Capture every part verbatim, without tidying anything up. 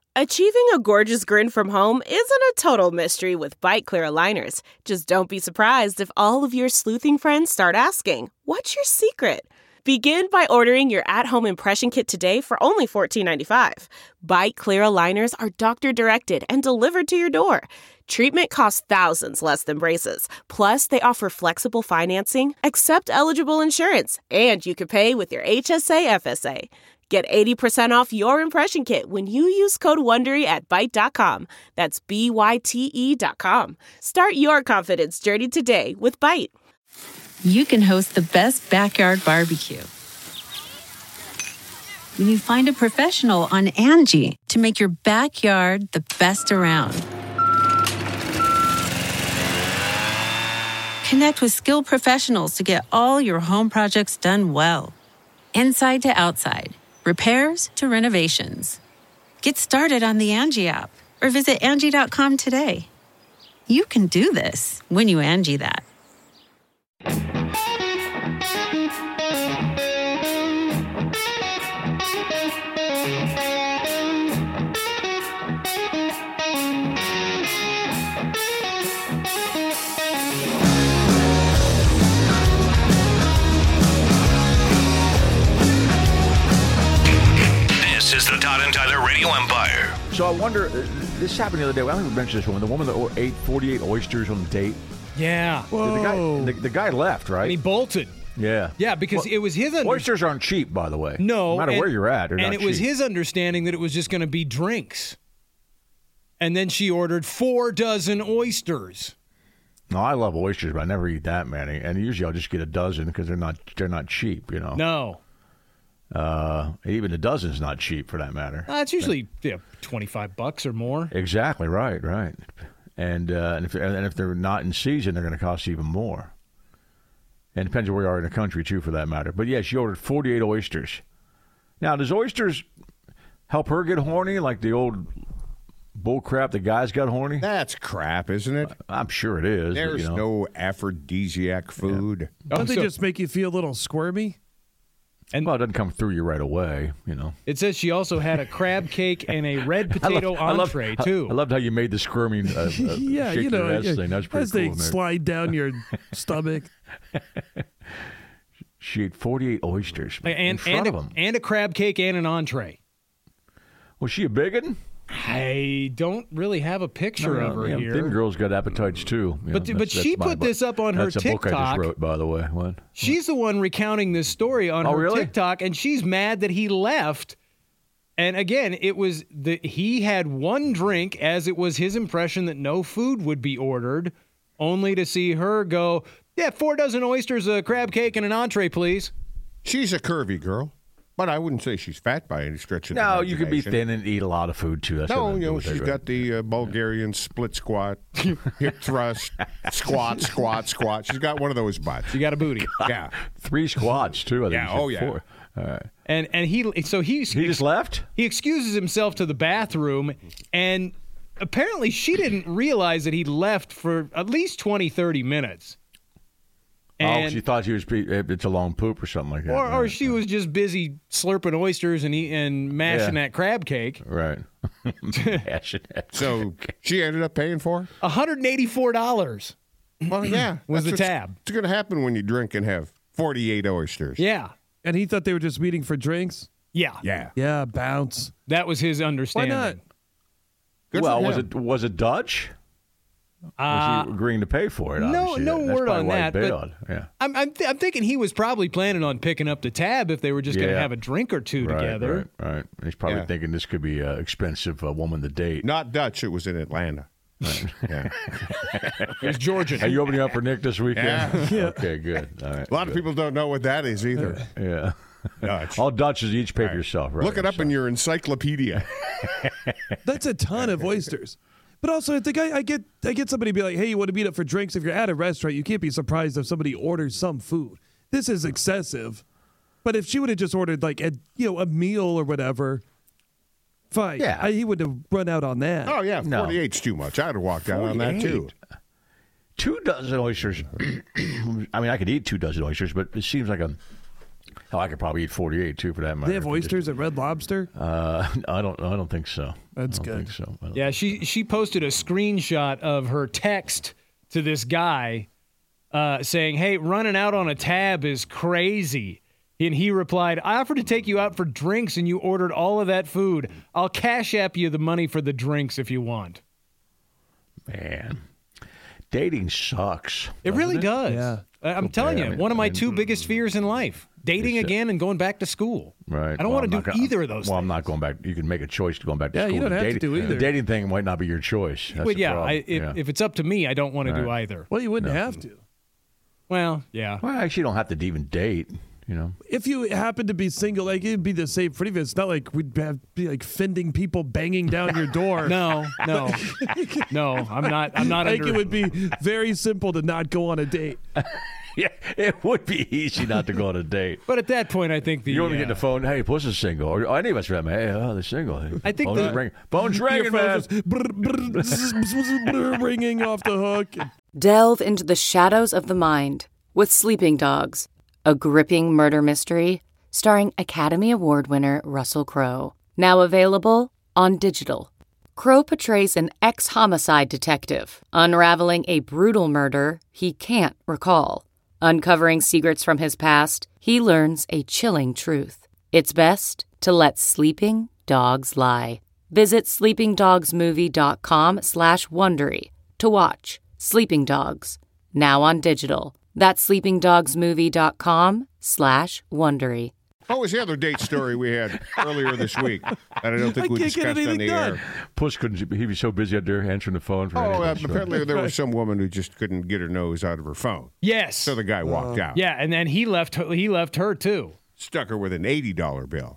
Achieving a gorgeous grin from home isn't a total mystery with Bite Clear aligners. Just don't be surprised if all of your sleuthing friends start asking, "What's your secret?" Begin by ordering your at-home impression kit today for only fourteen ninety-five. Bite Clear aligners are doctor-directed and delivered to your door. Treatment costs thousands less than braces. Plus, they offer flexible financing, accept eligible insurance, and you can pay with your H S A F S A. Get eighty percent off your impression kit when you use code WONDERY at Byte dot com. That's B Y T E dot com. Start your confidence journey today with Byte. You can host the best backyard barbecue when you find a professional on Angie to make your backyard the best around. Connect with skilled professionals to get all your home projects done well. Inside to outside. Repairs to renovations. Get started on the Angie app or visit Angie dot com today. You can do this when you Angie that. This is the Todd and Tyler Radio Empire. So I wonder, uh, this happened the other day. I don't even mention this woman. The woman that ate forty-eight oysters on the date. Yeah. The, the, guy, the, the guy left, right? And he bolted. Yeah. Yeah, because well, it was his... Under- oysters aren't cheap, by the way. No. No matter and, where you're at, they're And not it was cheap. his understanding that it was just going to be drinks. And then she ordered four dozen oysters. No, I love oysters, but I never eat that many. And usually I'll just get a dozen because they're not they're not cheap, you know. No. Uh, even a dozen's not cheap for that matter. Uh, it's usually yeah, twenty-five bucks or more. Exactly, right, right. And uh, and if and if they're not in season, they're going to cost even more. And it depends on where you are in the country, too, for that matter. But, yeah, she ordered forty-eight oysters. Now, does oysters help her get horny like the old bull crap the guys got horny? That's crap, isn't it? I'm sure it is. There's but, you know. no aphrodisiac food. Oh, Don't they so- just make you feel a little squirmy? And Well, it doesn't come through you right away, you know. it says she also had a crab cake and a red potato I love, entree, I love, too. I loved how you made the squirming uh, uh, Yeah, shake you know, your ass yeah, thing. That's pretty as cool. they man. slide down your stomach. She ate forty-eight oysters in and, front and, of a, him. and a crab cake and an entree. Was she a bigot? I don't really have a picture No, of her yeah, here. Thin girls got appetites too. You But- know, but that's- she that's my put book. this up on her That's a book I TikTok. just wrote, by the way. What? She's the one recounting this story on Oh, her really? TikTok, and she's mad that he left. And again, it was the he had one drink, as it was his impression that no food would be ordered, only to see her go, "Yeah, four dozen oysters, a crab cake, and an entree, please." She's a curvy girl, but I wouldn't say she's fat by any stretch of the No, you could be imagination. thin and eat a lot of food too. That's No, nothing to you do know, with she's it, right? got the uh, Bulgarian split squat, hip thrust, squat, squat, squat. She's got one of those butts. You got a booty. Yeah. three squats too. I think Yeah, you said oh, yeah. four. All right. And and he so he He just left. he excuses himself to the bathroom, and apparently she didn't realize that he left for at least twenty, thirty minutes. Oh, And, she thought he was. Pre- it's a long poop or something like that. or, or right. she was just busy slurping oysters and eat, and mashing Yeah. that crab cake. Right. Mashing that. So she ended up paying for it? one hundred eighty-four dollars. Well, yeah. Was that's the what's- tab. It's going to happen when you drink and have forty-eight oysters. Yeah. And he thought they were just meeting for drinks? Yeah. Yeah. Yeah, bounce. That was his Why understanding. not? Good well, for was him. it was it Dutch? Uh, Was he agreeing to pay for it? no- obviously. no That's word probably on why he that, but- bailed. Yeah. I'm I'm, th- I'm thinking he was probably planning on picking up the tab if they were just going to Yeah. have a drink or two Right, together. Right, right. He's probably Yeah. thinking this could be an expensive uh, woman to date. Not Dutch. It was in Atlanta. Yeah. It was Georgian. Are you opening up for Nick this weekend? Yeah. Okay, good. All right. A lot of people don't know what that is either. Yeah. Dutch. All Dutches each pay All for right. yourself, right? Look it up So- in your encyclopedia. That's a ton of oysters. But also, I think I, I get I get somebody to be like, hey, you want to meet up for drinks? If you're at a restaurant, you can't be surprised if somebody orders some food. This is excessive. But if she would have just ordered like a you know a meal or whatever, fine. Yeah. I, he would have run out on that. Oh, yeah. No. forty-eight's too much. I'd have walked out on that, too. Two dozen oysters. I mean, I could eat two dozen oysters, but it seems like a Oh, I could probably eat forty-eight too, for that matter. They have oysters at Red Lobster. Uh, I don't. I don't think so. That's I don't good. Think so. I don't Yeah, think she she posted a screenshot of her text to this guy uh, saying, "Hey, running out on a tab is crazy." And he replied, "I offered to take you out for drinks, and you ordered all of that food. I'll cash app you the money for the drinks if you want." Man, dating sucks. It really does. Yeah. I- I'm telling bad. you, I mean- one of my I mean- two biggest fears in life: dating Is it- again and going back to school. Right. I don't Well, want I'm to not do gonna- either of those Well, things. I'm not going back. You can make a choice to going back to Yeah, school. you don't The have to dating, do either. The dating thing might not be your choice. That's But the yeah, problem. I, if, yeah. if it's up to me, I don't want to do Right. either. Well, you wouldn't have to. Well, yeah. Well, actually, you don't have to even date. You know. If you happen to be single, like it'd be the same for you. It's not like we'd have be like fending people banging down your door. No, no, no. I'm not. I'm not I think under. it would be very simple to not go on a date. Yeah, it would be easy not to go on a date. But at that point, I think the. You want to get uh, the phone? Hey, Puss is single. Or or any of us, man. Hey, oh, they're single. Hey, I think phone's the- ringing. Phone's ringing, man. man. Ringing off the hook. Delve into the shadows of the mind with Sleeping Dogs, a gripping murder mystery starring Academy Award winner Russell Crowe. Now available on digital. Crowe portrays an ex-homicide detective unraveling a brutal murder he can't recall. Uncovering secrets from his past, he learns a chilling truth. It's best to let sleeping dogs lie. Visit sleepingdogsmovie.com slash Wondery to watch Sleeping Dogs, now on digital. That's sleepingdogsmovie.com slash Wondery. What was the other date story we had earlier this week that I don't think I we can't get discussed on anything the done. air? Puss couldn't. He was so busy out there answering the phone for. Oh, uh, anything, so- apparently there was some woman who just couldn't get her nose out of her phone. Yes. So the guy walked out. Yeah, and then he left. Her, he left her too. Stuck her with an eighty dollar bill.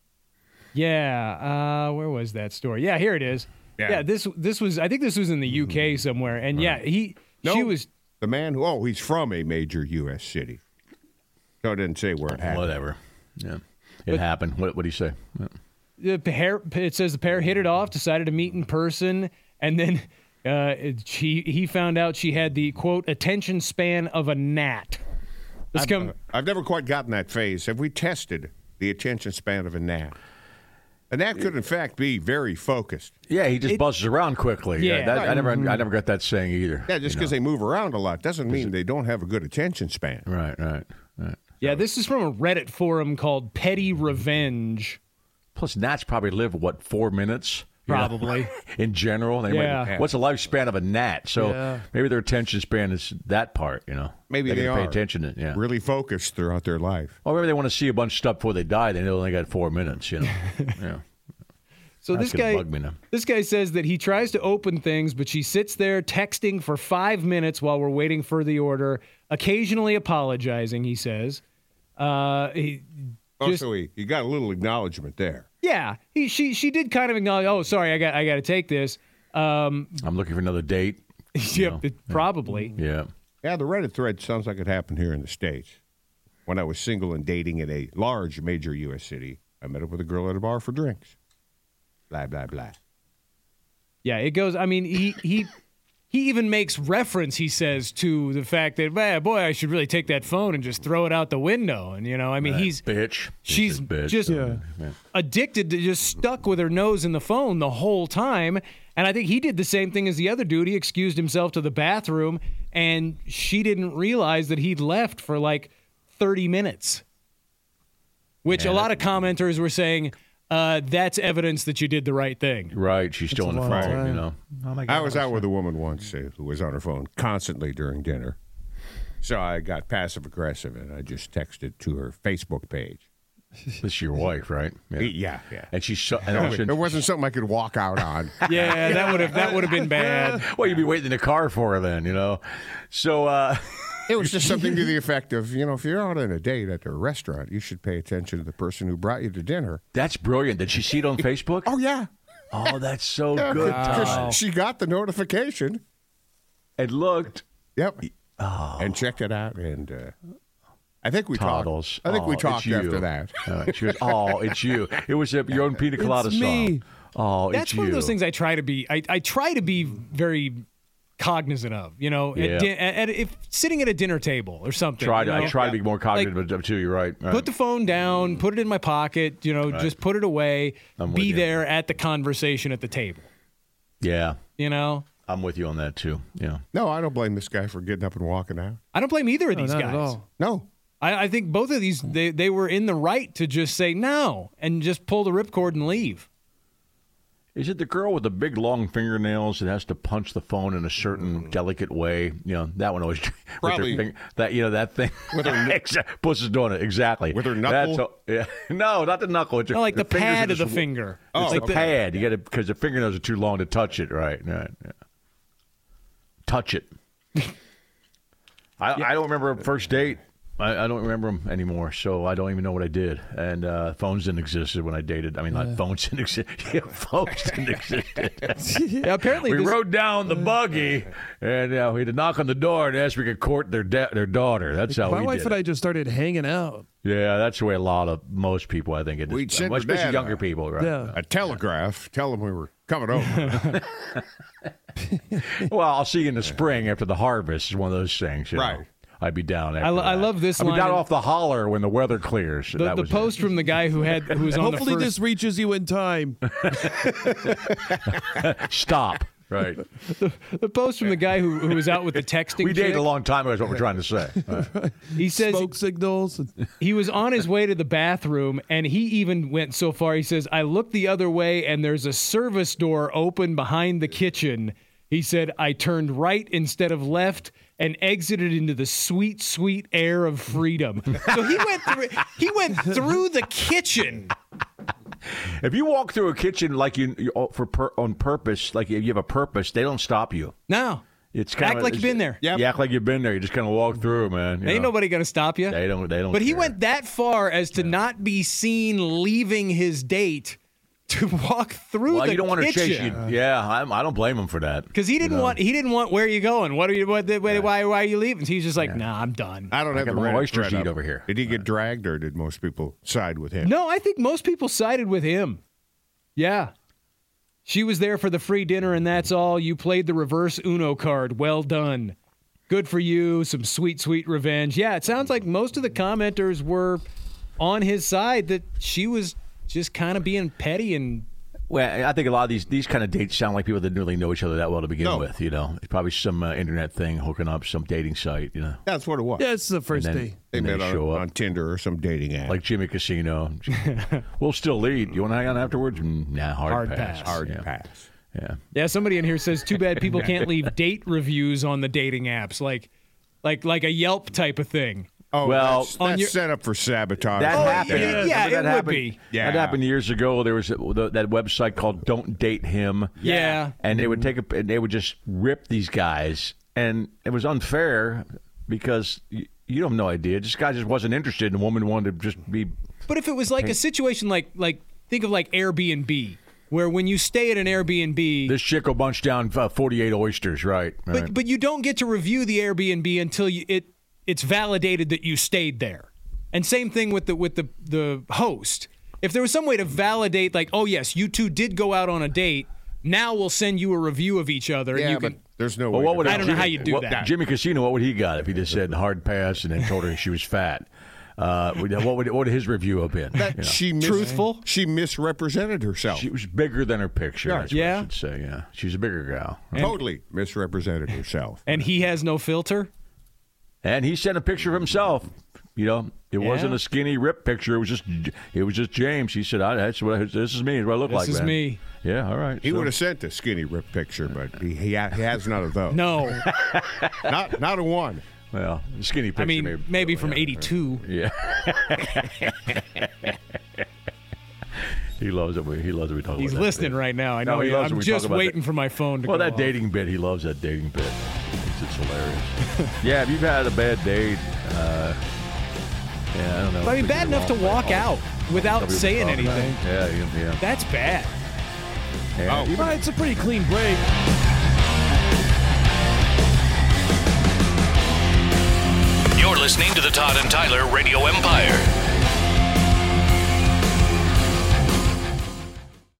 Yeah. Uh, where was that story? Yeah, here it is. Yeah. Yeah. This this was. I think this was in the U K somewhere. And yeah, he. No, She was. the man who, oh, he's from a major U S city. So it didn't say where it happened. Whatever. Yeah, it happened. What what did he say? Yeah. The pair, it says the pair hit it off, decided to meet in person, and then uh, it- she he found out she had the quote attention span of a gnat. This I've, come, uh, I've never quite gotten that phase. Have we tested the attention span of a gnat? A gnat could, in fact, be very focused. Yeah, he just buzzes around quickly. Yeah. that, I never I never got that saying either. Yeah, just you because know. they move around a lot doesn't mean they don't have a good attention span. Right, right, right. yeah, this is from a Reddit forum called Petty Revenge. Plus, gnats probably live what four minutes. you know, Probably. in general. They might- Yeah. what's the lifespan of a gnat? So Yeah. maybe their attention span is that part. You know, Maybe they, they can pay are. attention to. Yeah. Really focused throughout their life. Or maybe they want to see a bunch of stuff before they die. They only got four minutes. You know. yeah. So That's this gonna guy, bug me now. this guy says that he tries to open things, but she sits there texting for five minutes while we're waiting for the order, occasionally apologizing. He says, uh, he, Oh, Just- so he, he got a little acknowledgement there. yeah, he she she did kind of acknowledge. Oh, sorry, I got I got to take this. Um, I'm looking for another date. yep, know, it- probably. Yeah. Yeah, the Reddit thread sounds like it happened here in the States. When I was single and dating in a large major U S city, I met up with a girl at a bar for drinks. Blah, blah, blah. Yeah, it goes. I mean, he he he even makes reference. He says to the fact that, man, boy, I should really take that phone and just throw it out the window. And you know, I mean, That he's bitch. she's This bitch. just Yeah. addicted to just stuck with her nose in the phone the whole time. And I think he did the same thing as the other dude. He excused himself to the bathroom, and she didn't realize that he'd left for like thirty minutes. Which a lot of commenters were saying, uh, that's evidence that you did the right thing. Right. She's still on the long phone. time. You know. Oh my I was out with a woman once uh, who was on her phone constantly during dinner. So I got passive aggressive and I just texted to her Facebook page. This is your wife, right? Yeah, yeah. And she's so, and It wasn't something I could walk out on. Yeah, that would have that would have been bad. well, you'd be waiting in the car for her then, you know. So, uh, It was just something to the effect of, you know, if you're out on a date at a restaurant, you should pay attention to the person who brought you to dinner. that's brilliant. Did she see it on Facebook? Oh, yeah. Oh, that's so Yeah, good. 'cause Tom. she got the notification. It looked. Yep. And checked it out. And uh, I think we Toddles. talked. I think we Oh, talked it's you. after that. Uh, she goes, oh, it's you. It was a, your own pina colada It's song. me. Oh, That's it's one you. of those things I try to be. I, I try to be very cognizant of, you know, Yeah. at, di- at, at if sitting at a dinner table or something. Try to, you know? I try to be more cognizant Like, of it too. You're right. right. Put the phone down, put it in my pocket, you know, just put it away, I'm with be you. there at the conversation at the table, Yeah, you know? I'm with you on that too. Yeah. No, I don't blame this guy for getting up and walking out. I don't blame either of No, these not guys. at all. No. I, I think both of these, they, they were in the right to just say no and just pull the ripcord and leave. Is it the girl with the big long fingernails that has to punch the phone in a certain delicate way? You know, that one always with her Probably. fing- that you know that thing. With her kn- Exa- Puss is doing it exactly With her knuckle? That's a- yeah, no, not the knuckle. It's No, like the, fingers pad are of the just- finger. Oh, It's like the pad. You got to because the fingernails are too long to touch it. Right. right yeah. Touch it. I, I don't remember a first date. I, I don't remember them anymore, so I don't even know what I did. And uh, phones didn't exist when I dated. I mean, not phones didn't exist. Yeah, phones didn't exist. Yeah, apparently We this, rode down the buggy, and uh, we had to knock on the door and ask if we could court their da- their daughter. That's how My we wife did and it. I just started hanging out. Yeah, that's the way a lot of most people, I think, it is. We'd send her especially dad younger out. people, right? Yeah. A telegraph. Tell them we were coming over. Well, I'll see you in the spring after the harvest is one of those things. You know. Right. I'd be down. After I lo- I that. love this I'd be line down in- off the holler when the weather clears. the, That the was post from the guy who had who was on Hopefully the this first. reaches you in time. it. Stop. Right. The post from the guy who, who was out with the texting. We dated chick, a long time ago. Is what we're trying to say. Right. He says Smoke signals. he was on his way to the bathroom, and he even went so far. He says, "I looked the other way, and there's a service door open behind the kitchen." He said, "I turned right instead of left and exited into the sweet, sweet air of freedom." So he went through. He went through the kitchen. If you walk through a kitchen like you, you for per, on purpose, like if you have a purpose, they don't stop you. No, It's kind act like you've been there. Yep. You act like you've been there. You just kind of walk through, man. you Ain't know. nobody gonna stop you. They don't. They don't. But he care. went that far as to not be seen leaving his date to walk through Well, the you don't want to chase you. kitchen. Yeah, I'm, I don't blame him for that. Because he didn't You know? want. He didn't want. Where are you going? What are you? What? Why? Why, why are you leaving? He's just like, Nah, I'm done. I don't have got the my Reddit oyster thread sheet up. over here. Did he get dragged, or did most people side with him? No, I think most people sided with him. Yeah. She was there for the free dinner, and that's all. You played the reverse Uno card. Well done. Good for you. Some sweet, sweet revenge. Yeah, it sounds like most of the commenters were on his side, that she was just kind of being petty and. Well, I think a lot of these these kind of dates sound like people that didn't really know each other that well to begin No. with. You know, it's probably some uh, internet thing, hooking up, some dating site. You know, That's what it was. Yeah, it's the first And then- day. They and met they on, show up. on Tinder or some dating app. like Jimmy Casino. We'll still lead. You want to hang on afterwards? Mm, Nah, hard, Hard pass. pass. hard yeah. pass. Yeah. Yeah, somebody in here says, too bad people can't leave date reviews on the dating apps, like like like a Yelp type of thing. Oh, Well, that's, on that's your- set up for sabotage. That Oh, happened. yeah, yeah, Remember it that would happened? be. Yeah. That happened years ago. There was a, the, that website called Don't Date Him. Yeah. And they would take a, and they would just rip these guys, and it was unfair because you, you have no idea. This guy just wasn't interested, and the woman wanted to just be. But if it was like a situation like like think of like Airbnb, where when you stay at an Airbnb, This chick will bunch down uh, forty-eight oysters, right? but right. but you don't get to review the Airbnb until you, it it's validated that you stayed there. And same thing with the with the the host. If there was some way to validate, like, oh yes, you two did go out on a date, now we'll send you a review of each other. Yeah, and you but can, there's no Well, way. what to would I don't know Jimmy- how you do what- that. Jimmy Casino, what would he got if he just said hard pass and then told her she was fat? Uh, what would what would his review have been? That You know? she mis- Truthful? She misrepresented herself. She was bigger than her picture. That's Yeah. what I should say. Yeah, she's a bigger gal. totally misrepresented herself. and he has no filter. And he sent a picture of himself. You know, it Yeah. wasn't a skinny rip picture. It was just it was just James. He said, I, "That's what this is me. This is what I look This like." is man." me. Yeah, all right. He So- would have sent a skinny rip picture, but he, he, ha- he has none of those. No, Not not a one. Well, skinny picture. I mean maybe, maybe from yeah. eighty-two. Yeah. he loves it. We, he loves it. We talk He's about that listening bit. right now. I No, know. he he- loves it. I'm We just talk about waiting that. for my phone to Well, go that off. dating bit, he loves that dating bit. He thinks it's hilarious. Yeah, if you've had a bad date, uh, yeah, I don't know. I mean, But bad you enough to won't- walk oh, out without somebody saying will talk about anything. it. Yeah, yeah, yeah. That's bad. yeah. Oh. Well, it's a pretty clean break. You're listening to the Todd and Tyler Radio Empire.